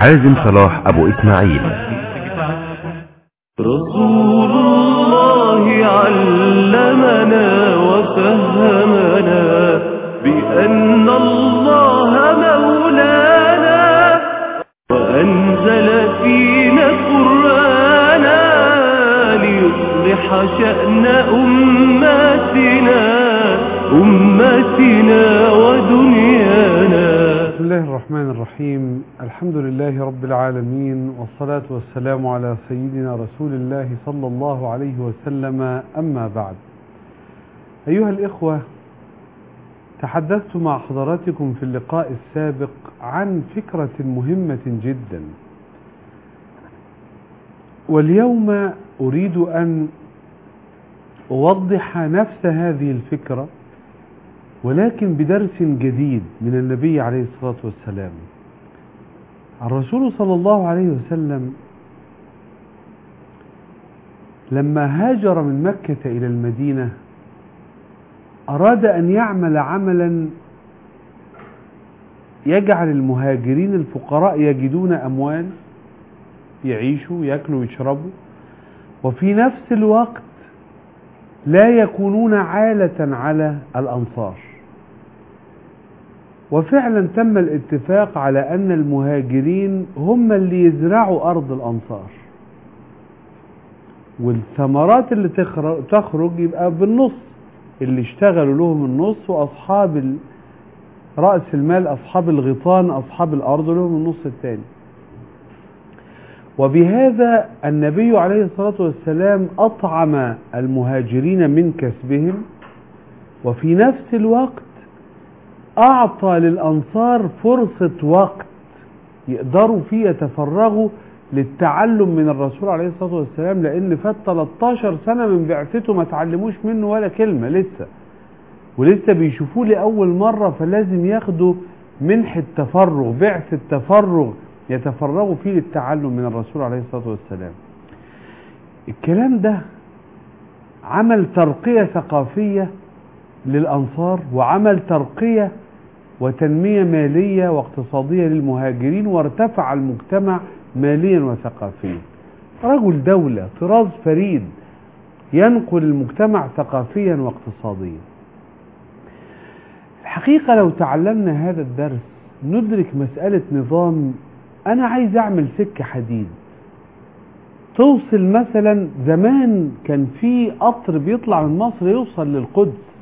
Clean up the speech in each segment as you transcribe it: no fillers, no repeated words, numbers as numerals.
حازم صلاح أبو إسماعيل. رسول الله علمنا وفهمنا بأن الله مولانا وأنزل فينا قرآنا ليصلح شأن أمتنا ودنيانا. بسم الله الرحمن الرحيم. الحمد لله رب العالمين، والصلاة والسلام على سيدنا رسول الله صلى الله عليه وسلم. أما بعد، أيها الإخوة، تحدثت مع حضراتكم في اللقاء السابق عن فكرة مهمة جدا، واليوم أريد أن أوضح نفس هذه الفكرة، ولكن بدرس جديد من النبي عليه الصلاة والسلام. الرسول صلى الله عليه وسلم لما هاجر من مكة إلى المدينة أراد أن يعمل عملا يجعل المهاجرين الفقراء يجدون أموال يعيشوا يأكلوا ويشربوا، وفي نفس الوقت لا يكونون عالة على الأنصار. وفعلا تم الاتفاق على أن المهاجرين هم اللي يزرعوا أرض الأنصار، والثمرات اللي تخرج يبقى بالنص، اللي اشتغلوا لهم النص، وأصحاب رأس المال أصحاب الغيطان أصحاب الأرض لهم النص الثاني. وبهذا النبي عليه الصلاة والسلام أطعم المهاجرين من كسبهم، وفي نفس الوقت أعطى للأنصار فرصة وقت يقدروا فيه يتفرغوا للتعلم من الرسول عليه الصلاة والسلام، لأن فات 13 سنة من بعثته ما تعلموش منه ولا كلمة لسه، ولسه بيشوفوه لأول مرة، فلازم ياخدوا منحة تفرغ، بعثة تفرغ يتفرغوا فيه للتعلم من الرسول عليه الصلاة والسلام. الكلام ده عمل ترقية ثقافية للأنصار، وعمل ترقية وتنمية مالية واقتصادية للمهاجرين، وارتفع المجتمع ماليا وثقافيا. رجل دولة طراز فريد ينقل المجتمع ثقافيا واقتصاديا. الحقيقة لو تعلمنا هذا الدرس ندرك مسألة نظام. أنا عايز أعمل سكة حديد توصل، مثلا زمان كان في قطر بيطلع من مصر يوصل للقدس،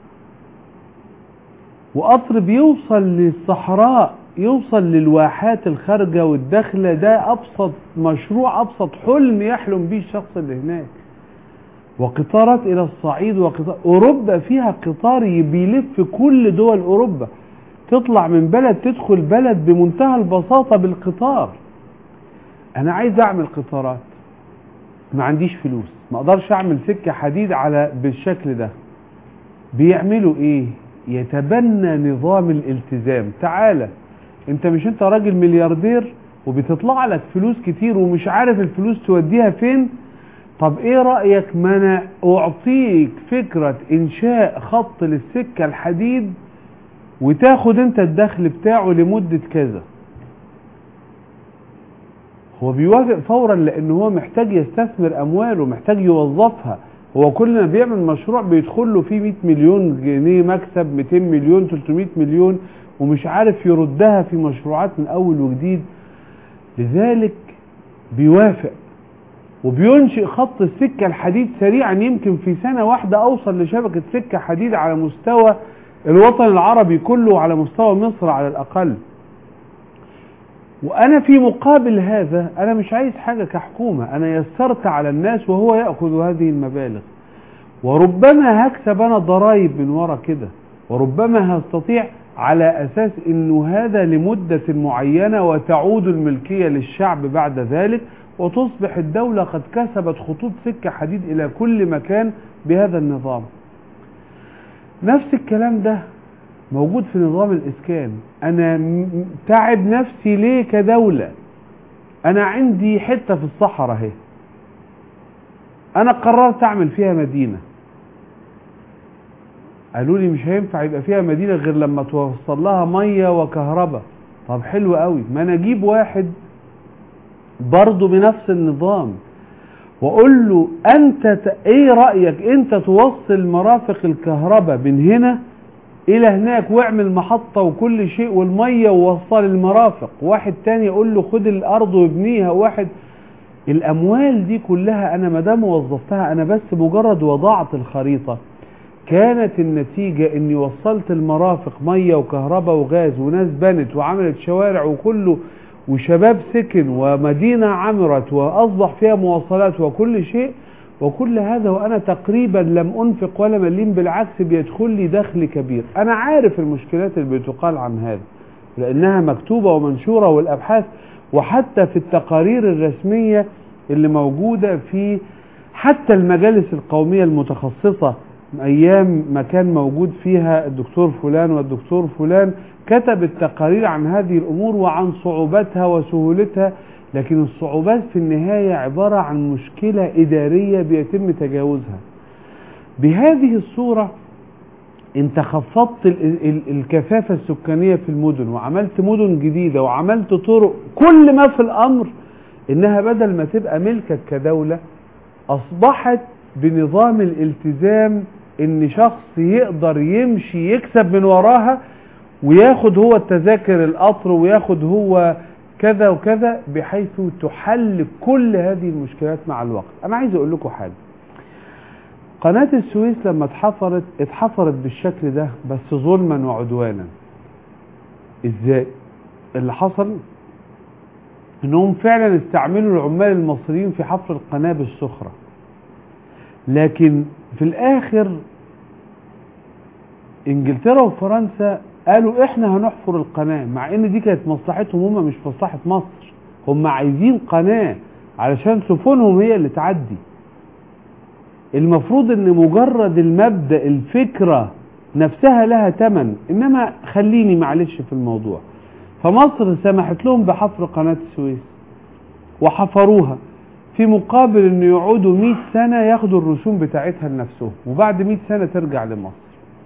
وقطر بيوصل للصحراء، يوصل للواحات الخارجة والداخلة. ده أبسط مشروع، أبسط حلم يحلم به الشخص اللي هناك. وقطارات إلى الصعيد، وقطار أوروبا فيها قطار بيلف كل دول أوروبا، تطلع من بلد تدخل بلد بمنتهى البساطة بالقطار. أنا عايز أعمل قطارات، ما عنديش فلوس، ما أقدرش أعمل سكة حديد بالشكل ده. بيعملوا إيه؟ يتبنى نظام الالتزام. تعالى أنت راجل ملياردير وبتطلع لك فلوس كتير ومش عارف الفلوس توديها فين. طب إيه رأيك ما أنا أعطيك فكرة إنشاء خط للسكة الحديد، وتاخد انت الدخل بتاعه لمدة كذا. هو بيوافق فورا، لان هو محتاج يستثمر امواله، محتاج يوظفها. هو كل ما بيعمل مشروع بيدخل له فيه 100 مليون جنيه مكسب، 200 مليون، 300 مليون، ومش عارف يردها في مشروعات من اول وجديد. لذلك بيوافق وبينشئ خط السكة الحديد سريعا. يمكن في سنة واحدة اوصل لشبكة سكة حديد على مستوى الوطن العربي كله، على مستوى مصر على الأقل. وأنا في مقابل هذا أنا مش عايز حاجة كحكومة، أنا يسرت على الناس وهو يأخذ هذه المبالغ، وربما هكسب أنا ضرائب من وراء كده، وربما هستطيع على أساس أنه هذا لمدة معينة، وتعود الملكية للشعب بعد ذلك، وتصبح الدولة قد كسبت خطوط سكة حديد إلى كل مكان بهذا النظام. نفس الكلام ده موجود في نظام الإسكان. أنا تعب نفسي ليه كدولة؟ أنا عندي حتة في الصحراء اهي، أنا قررت أعمل فيها مدينة. قالوا لي مش هينفع يبقى فيها مدينة غير لما توصل لها مية وكهرباء. طب حلو قوي، ما أنا أجيب واحد برضه بنفس النظام، واقول له انت ايه رأيك انت توصل مرافق الكهرباء من هنا الى هناك واعمل محطة وكل شيء والمية ووصل المرافق. واحد تاني يقول له خد الارض وابنيها. واحد الاموال دي كلها انا مادام وظفتها، انا بس مجرد وضعت الخريطة، كانت النتيجة اني وصلت المرافق مية وكهرباء وغاز وناس بنت وعملت شوارع وكله وشباب سكن ومدينة عمرت وأصبح فيها مواصلات وكل شيء، وكل هذا وأنا تقريبا لم أنفق ولا مليم، بالعكس بيدخل لي دخل كبير. أنا عارف المشكلات اللي بتقال عن هذا لأنها مكتوبة ومنشورة، والأبحاث وحتى في التقارير الرسمية اللي موجودة في حتى المجالس القومية المتخصصة، أيام ما كان موجود فيها الدكتور فلان والدكتور فلان كتب التقارير عن هذه الأمور وعن صعوبتها وسهولتها. لكن الصعوبات في النهاية عبارة عن مشكلة إدارية بيتم تجاوزها. بهذه الصورة انت خفضت الكثافة السكانية في المدن وعملت مدن جديدة وعملت طرق، كل ما في الأمر إنها بدل ما تبقى ملكك كدولة أصبحت بنظام الالتزام، إن شخص يقدر يمشي يكسب من وراها وياخد هو التذاكر القطر وياخد هو كذا وكذا، بحيث تحل كل هذه المشكلات مع الوقت. أنا عايز أقول لكم حاجة، قناة السويس لما اتحفرت بالشكل ده بس ظلما وعدوانا. ازاي؟ اللي حصل انهم فعلا استعملوا العمال المصريين في حفر القناة بالسخرة، لكن في الاخر انجلترا وفرنسا قالوا احنا هنحفر القناة، مع ان دي كانت مصلحتهم هم مش مصلحة مصر. هم عايزين قناة علشان سفنهم هي اللي تعدي. المفروض ان مجرد المبدأ الفكرة نفسها لها تمن، انما خليني معلش في الموضوع. فمصر سمحت لهم بحفر قناة السويس وحفروها في مقابل ان يقعدوا 100 سنة ياخدوا الرسوم بتاعتها لنفسهم، وبعد 100 سنة ترجع لمصر.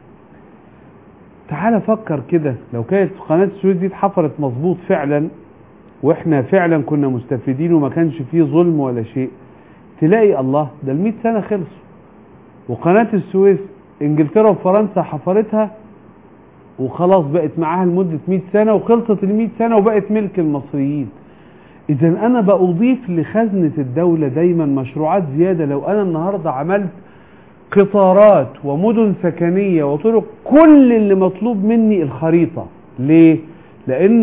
تعال فكر كده، لو كانت قناة السويس دي اتحفرت مظبوط فعلا واحنا فعلا كنا مستفيدين وما كانش فيه ظلم ولا شيء، تلاقي الله ده ال100 سنة خلصوا. وقناة السويس انجلترا وفرنسا حفرتها وخلاص بقت معاها لمدة 100 سنة وخلصت ال100 سنة وبقت ملك المصريين. اذا انا بأضيف لخزنة الدولة دايما مشروعات زيادة. لو انا النهاردة عملت قطارات ومدن سكنية وطرق، كل اللي مطلوب مني الخريطة. ليه؟ لان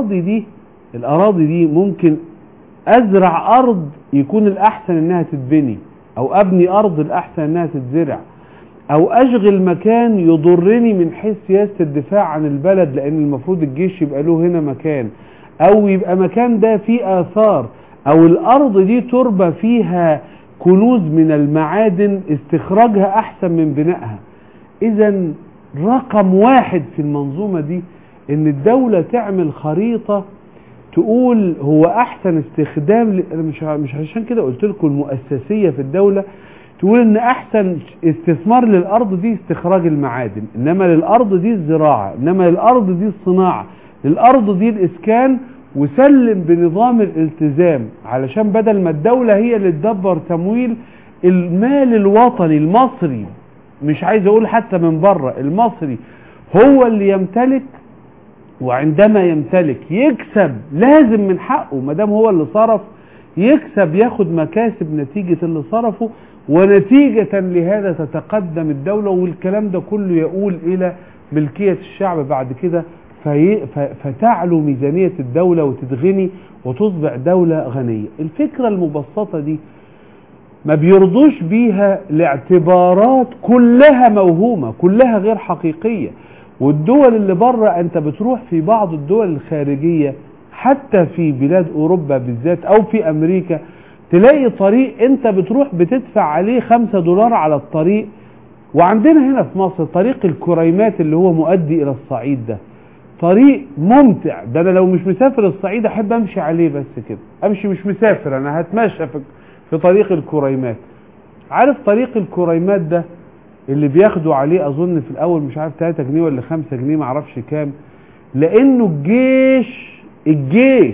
الأراضي دي ممكن ازرع ارض يكون الاحسن انها تتبني، او ابني ارض الاحسن انها تتزرع، او اشغل مكان يضرني من حيث سياسة الدفاع عن البلد، لان المفروض الجيش يبقى له هنا مكان، او يبقى مكان ده فيه اثار، او الارض دي تربة فيها كنوز من المعادن استخراجها احسن من بنائها. اذا رقم واحد في المنظومة دي ان الدولة تعمل خريطة تقول هو احسن استخدام مش عشان كده قلت لكم المؤسسية في الدولة تقول ان احسن استثمار للارض دي استخراج المعادن، انما للارض دي الزراعة، انما للارض دي الصناعة، للارض دي الاسكان، وسلم بنظام الالتزام، علشان بدل ما الدولة هي اللي تدبر تمويل المال الوطني المصري، مش عايز اقول حتى من بره، المصري هو اللي يمتلك. وعندما يمتلك يكسب لازم من حقه، ما دام هو اللي صرف يكسب، ياخد مكاسب نتيجة اللي صرفه، ونتيجة لهذا تتقدم الدولة. والكلام ده كله يقول إلى ملكية الشعب بعد كده، فتعلو ميزانية الدولة وتتغني وتصبح دولة غنية. الفكرة المبسطة دي ما بيرضوش بيها لاعتبارات كلها موهومة، كلها غير حقيقية. والدول اللي بره، انت بتروح في بعض الدول الخارجية حتى في بلاد اوروبا بالذات او في امريكا، تلاقي طريق انت بتروح بتدفع عليه $5 على الطريق. وعندنا هنا في مصر طريق الكريمات اللي هو مؤدي الى الصعيد، ده طريق ممتع، ده انا لو مش مسافر الصعيد احب امشي عليه، بس كده امشي، مش مسافر انا هتمشى في طريق الكريمات. عارف طريق الكريمات ده اللي بياخدوا عليه اظن في الاول مش عارف 3 جنيه ولا 5 جنيه معرفش كام، لانه الجيش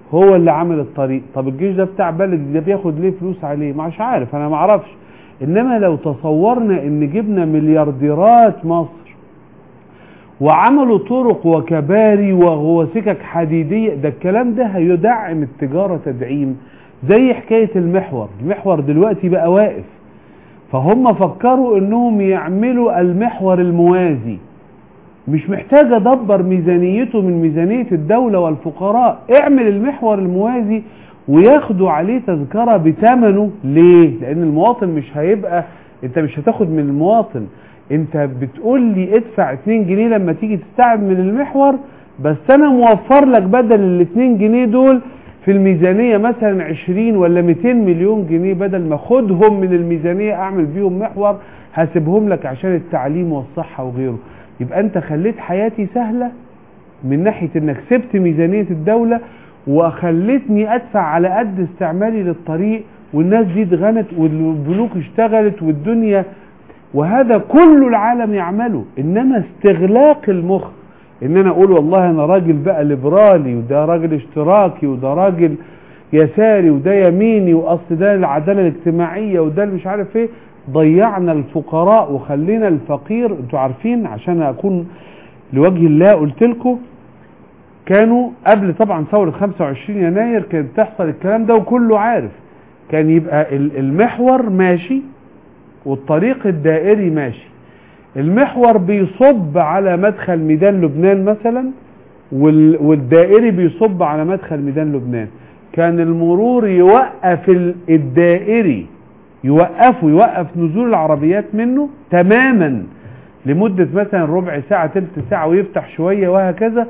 هو اللي عمل الطريق. طب الجيش ده بتاع بلد ده بياخد ليه فلوس عليه؟ مش عارف، انا ما اعرفش. انما لو تصورنا ان جبنا مليارديرات مصر وعملوا طرق وكباري وسكك حديدية، ده الكلام ده هيدعم التجارة تدعيم. زي حكاية المحور دلوقتي بقى واقف، فهم فكروا انهم يعملوا المحور الموازي. مش محتاج ادبر ميزانيته من ميزانية الدولة والفقراء، اعمل المحور الموازي وياخدوا عليه تذكرة بثمنه. ليه؟ لان المواطن مش هيبقى، انت مش هتاخد من المواطن، انت بتقول لي ادفع 2 جنيه لما تيجي تستعمل من المحور، بس انا موفر لك بدل ال 2 جنيه دول في الميزانية مثلا 20 ولا 200 مليون جنيه، بدل ما خدهم من الميزانية اعمل بيهم محور هسيبهم لك عشان التعليم والصحة وغيره. يبقى انت خليت حياتي سهلة من ناحية انك سبت ميزانية الدولة وخلتني ادفع على قد استعمالي للطريق، والناس دي اتغنت والبنوك اشتغلت والدنيا، وهذا كل العالم يعمله. انما استغلاق المخ ان انا اقول والله انا راجل بقى ليبرالي وده راجل اشتراكي وده راجل يساري وده يميني واصل ده العدالة الاجتماعية وده مش عارف ايه، ضيعنا الفقراء وخلينا الفقير. انتوا عارفين عشان اكون لوجه الله قلت لكم، كانوا قبل طبعا ثورة 25 يناير كانت تحصل الكلام ده وكله عارف، كان يبقى المحور ماشي والطريق الدائري ماشي. المحور بيصب على مدخل ميدان لبنان مثلا، والدائري بيصب على مدخل ميدان لبنان. كان المرور يوقف الدائري، يوقف نزول العربيات منه تماما لمدة مثلا ربع ساعة تلت ساعة ويفتح شوية وهكذا،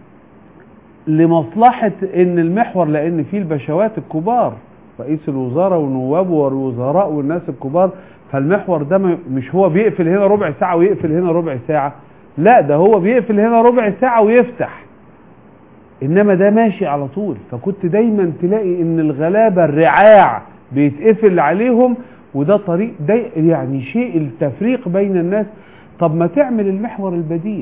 لمصلحة ان المحور، لان فيه البشوات الكبار رئيس الوزراء ونوابه والوزراء والناس الكبار، فالمحور ده مش هو بيقفل هنا ربع ساعة ويقفل هنا ربع ساعة، لا ده هو بيقفل هنا ربع ساعة ويفتح، انما ده ماشي على طول. فكنت دايما تلاقي ان الغلابة الرعاع بيتقفل عليهم، وده طريق ده يعني شيء التفريق بين الناس. طب ما تعمل المحور البديل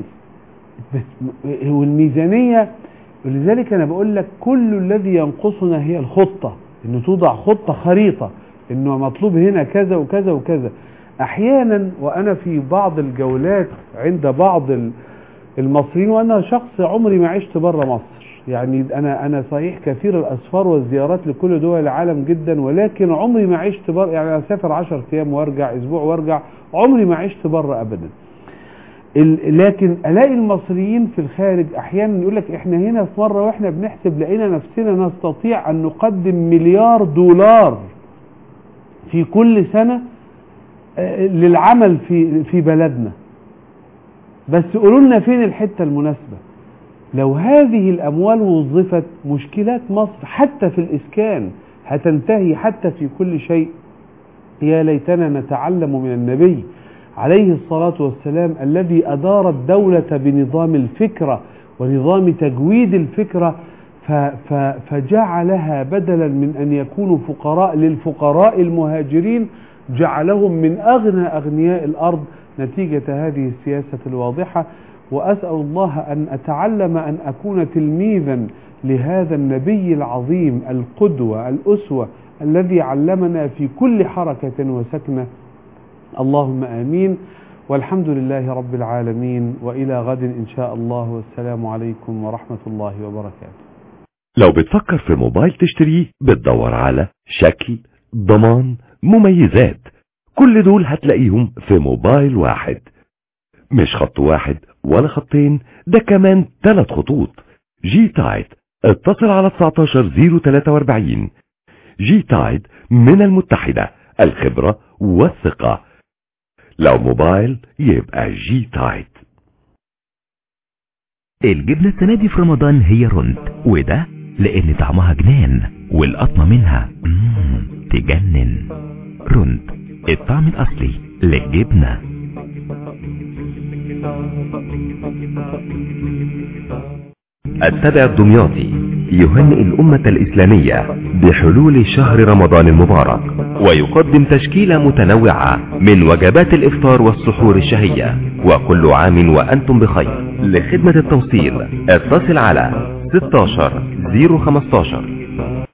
والميزانية. ولذلك انا بقول لك كل الذي ينقصنا هي الخطة، انه توضع خطة خريطة، انه مطلوب هنا كذا وكذا وكذا. احيانا وانا في بعض الجولات عند بعض المصريين، وانا شخص عمري ما عشت بره مصر، يعني انا صحيح كثير الاسفار والزيارات لكل دول العالم جدا، ولكن عمري ما عشت بره، يعني انا اسافر 10 ايام وارجع اسبوع وارجع، عمري ما عشت بره ابدا. لكن الاقي المصريين في الخارج احيانا يقول لك احنا هنا في مره واحنا بنحسب لقينا نفسنا نستطيع ان نقدم $1 مليار في كل سنه للعمل في بلدنا، بس قولوا لنا فين الحته المناسبه. لو هذه الاموال وظفت، مشكلات مصر حتى في الاسكان هتنتهي، حتى في كل شيء. يا ليتنا نتعلم من النبي عليه الصلاة والسلام الذي أدار الدولة بنظام الفكرة ونظام تجويد الفكرة، فجعلها بدلا من أن يكونوا فقراء للفقراء المهاجرين، جعلهم من أغنى أغنياء الأرض نتيجة هذه السياسة الواضحة. وأسأل الله أن أتعلم أن أكون تلميذا لهذا النبي العظيم القدوة الأسوة الذي علمنا في كل حركة وسكنة. اللهم آمين، والحمد لله رب العالمين، وإلى غد إن شاء الله، والسلام عليكم ورحمة الله وبركاته. لو بتفكر في موبايل تشتريه بتدور على شكل، ضمان، مميزات، كل دول هتلاقيهم في موبايل واحد، مش خط واحد ولا خطين، ده كمان 3 خطوط. جي تايد، اتصل على 19043. جي تايد من المتحدة، الخبرة والثقة. لو موبايل يبقى جي تايد. الجبنة السنة دي في رمضان هي رند، وده لان طعمها جنان والقطمة منها تجنن. رند، الطعم الاصلي للجبنة. التبع الدمياطي يهنئ الأمة الإسلامية بحلول شهر رمضان المبارك، ويقدم تشكيلة متنوعة من وجبات الإفطار والسحور الشهية. وكل عام وأنتم بخير. لخدمة التوصيل اتصل على 16 015.